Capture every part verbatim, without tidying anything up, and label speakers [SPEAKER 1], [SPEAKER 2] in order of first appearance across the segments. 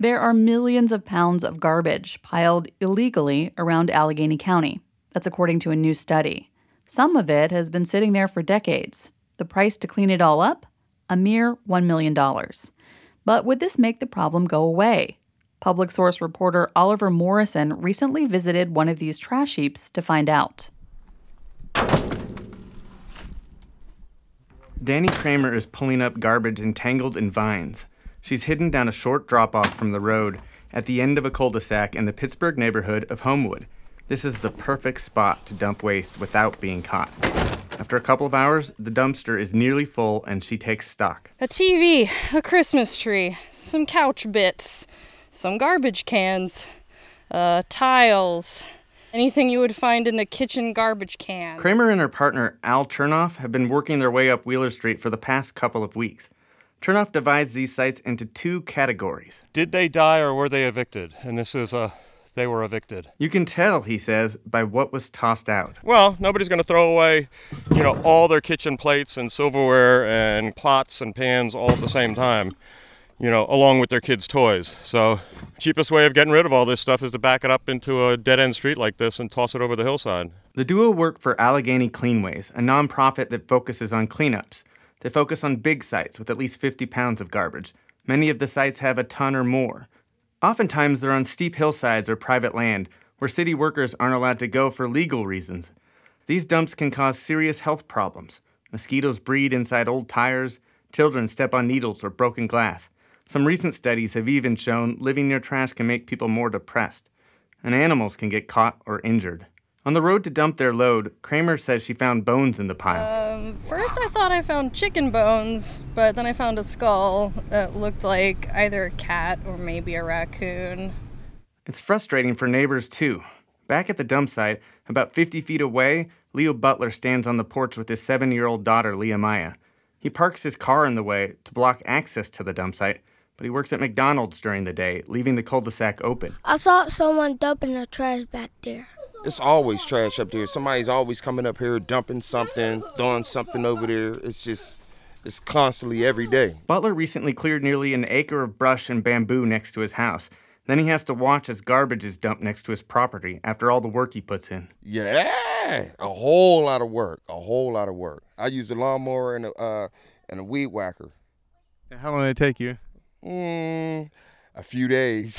[SPEAKER 1] There are millions of pounds of garbage piled illegally around Allegheny County. That's according to a new study. Some of it has been sitting there for decades. The price to clean it all up? A mere one million dollars. But would this make the problem go away? Public Source reporter Oliver Morrison recently visited one of these trash heaps to find out.
[SPEAKER 2] Danny Kramer is pulling up garbage entangled in vines. She's hidden down a short drop-off from the road at the end of a cul-de-sac in the Pittsburgh neighborhood of Homewood. This is the perfect spot to dump waste without being caught. After a couple of hours, the dumpster is nearly full and she takes stock.
[SPEAKER 3] A T V, a Christmas tree, some couch bits, some garbage cans, uh, tiles, anything you would find in a kitchen garbage can.
[SPEAKER 2] Kramer and her partner, Al Chernoff, have been working their way up Wheeler Street for the past couple of weeks. Chernoff divides these sites into two categories.
[SPEAKER 4] Did they die or were they evicted? And this is a... they were evicted.
[SPEAKER 2] You can tell, he says, by what was tossed out.
[SPEAKER 4] Well, nobody's going to throw away, you know, all their kitchen plates and silverware and pots and pans all at the same time, you know, along with their kids' toys. So cheapest way of getting rid of all this stuff is to back it up into a dead-end street like this and toss it over the hillside.
[SPEAKER 2] The duo work for Allegheny Cleanways, a nonprofit that focuses on cleanups. They focus on big sites with at least fifty pounds of garbage. Many of the sites have a ton or more. Oftentimes, they're on steep hillsides or private land where city workers aren't allowed to go for legal reasons. These dumps can cause serious health problems. Mosquitoes breed inside old tires, children step on needles or broken glass. Some recent studies have even shown living near trash can make people more depressed, and animals can get caught or injured. On the road to dump their load, Kramer says she found bones in the pile.
[SPEAKER 3] Um, first I thought I found chicken bones, but then I found a skull that looked like either a cat or maybe a raccoon.
[SPEAKER 2] It's frustrating for neighbors, too. Back at the dump site, about fifty feet away, Leo Butler stands on the porch with his seven-year-old daughter, Leah Maya. He parks his car in the way to block access to the dump site, but he works at McDonald's during the day, leaving the cul-de-sac open.
[SPEAKER 5] I saw someone dumping the trash back there.
[SPEAKER 6] It's always trash up there. Somebody's always coming up here, dumping something, throwing something over there. It's just, it's constantly every day.
[SPEAKER 2] Butler recently cleared nearly an acre of brush and bamboo next to his house. Then he has to watch as garbage is dumped next to his property after all the work he puts in.
[SPEAKER 6] Yeah, a whole lot of work, a whole lot of work. I use a lawnmower and a, uh, and a weed whacker.
[SPEAKER 2] How long did it take you?
[SPEAKER 6] Mm, a few days.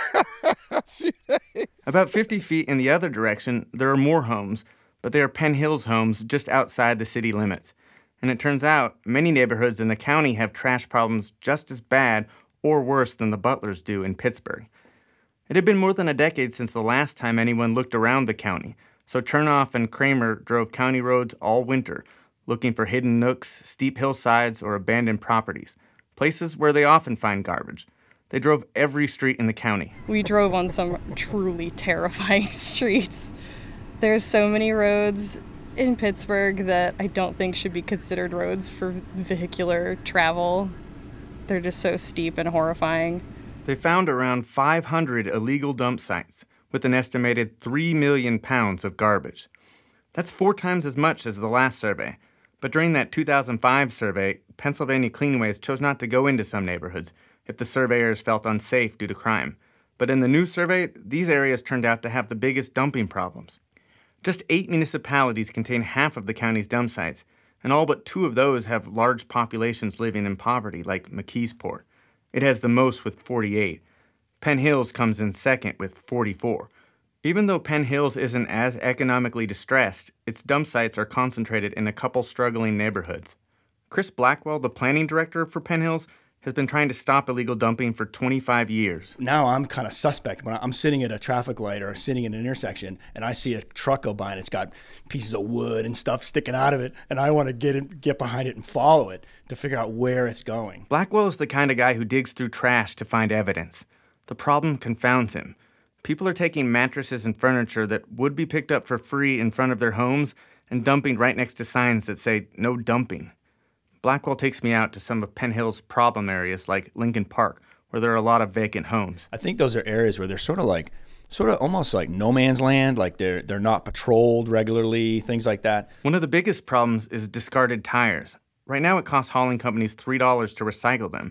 [SPEAKER 6] a few days.
[SPEAKER 2] About fifty feet in the other direction, there are more homes, but they are Penn Hills homes just outside the city limits. And it turns out many neighborhoods in the county have trash problems just as bad or worse than the Butlers do in Pittsburgh. It had been more than a decade since the last time anyone looked around the county, so Chernoff and Kramer drove county roads all winter, looking for hidden nooks, steep hillsides, or abandoned properties, places where they often find garbage. They drove every street in the county.
[SPEAKER 3] We drove on some truly terrifying streets. There's so many roads in Pittsburgh that I don't think should be considered roads for vehicular travel. They're just so steep and horrifying.
[SPEAKER 2] They found around five hundred illegal dump sites with an estimated three million pounds of garbage. That's four times as much as the last survey. But during that two thousand five survey, Pennsylvania Cleanways chose not to go into some neighborhoods if the surveyors felt unsafe due to crime. But in the new survey, these areas turned out to have the biggest dumping problems. Just eight municipalities contain half of the county's dump sites, and all but two of those have large populations living in poverty, like McKeesport. It has the most with forty-eight. Penn Hills comes in second with forty-four. Even though Penn Hills isn't as economically distressed, its dump sites are concentrated in a couple struggling neighborhoods. Chris Blackwell, the planning director for Penn Hills, has been trying to stop illegal dumping for twenty-five years.
[SPEAKER 7] Now I'm kind of suspect when I'm sitting at a traffic light or sitting in an intersection and I see a truck go by and it's got pieces of wood and stuff sticking out of it, and I want to get in, get behind it and follow it to figure out where it's going.
[SPEAKER 2] Blackwell is the kind of guy who digs through trash to find evidence. The problem confounds him. People are taking mattresses and furniture that would be picked up for free in front of their homes and dumping right next to signs that say no dumping. Blackwell takes me out to some of Penn Hill's problem areas like Lincoln Park, where there are a lot of vacant homes.
[SPEAKER 7] I think those are areas where they're sort of like, sort of almost like no man's land, like they're they're not patrolled regularly, things like that.
[SPEAKER 2] One of the biggest problems is discarded tires. Right now it costs hauling companies three dollars to recycle them,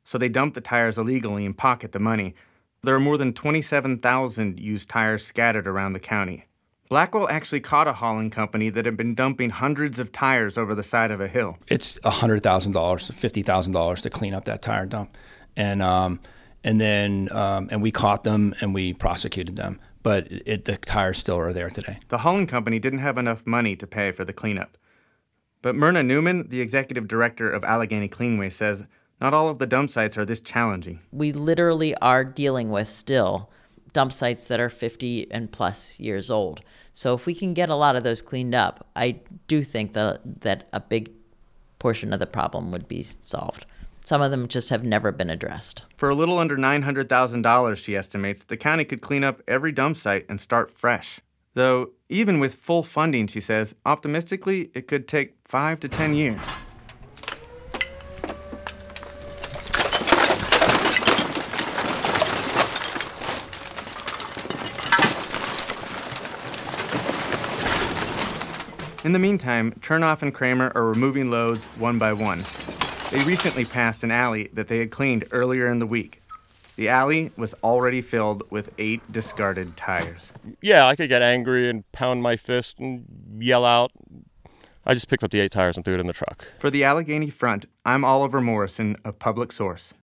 [SPEAKER 2] so they dump the tires illegally and pocket the money. There are more than twenty-seven thousand used tires scattered around the county. Blackwell actually caught a hauling company that had been dumping hundreds of tires over the side of a hill.
[SPEAKER 7] It's one hundred thousand dollars, fifty thousand dollars to clean up that tire dump. And um, and then um, and we caught them and we prosecuted them. But it, the tires still are there today.
[SPEAKER 2] The hauling company didn't have enough money to pay for the cleanup. But Myrna Newman, the executive director of Allegheny Cleanway, says not all of the dump sites are this challenging.
[SPEAKER 8] We literally are dealing with still dump sites that are fifty and plus years old. So if we can get a lot of those cleaned up, I do think that, that a big portion of the problem would be solved. Some of them just have never been addressed.
[SPEAKER 2] For a little under nine hundred thousand dollars, she estimates, the county could clean up every dump site and start fresh. Though, even with full funding, she says, optimistically, it could take five to ten years. In the meantime, Chernoff and Kramer are removing loads one by one. They recently passed an alley that they had cleaned earlier in the week. The alley was already filled with eight discarded tires.
[SPEAKER 4] Yeah, I could get angry and pound my fist and yell out. I just picked up the eight tires and threw it in the truck.
[SPEAKER 2] For the Allegheny Front, I'm Oliver Morrison of Public Source.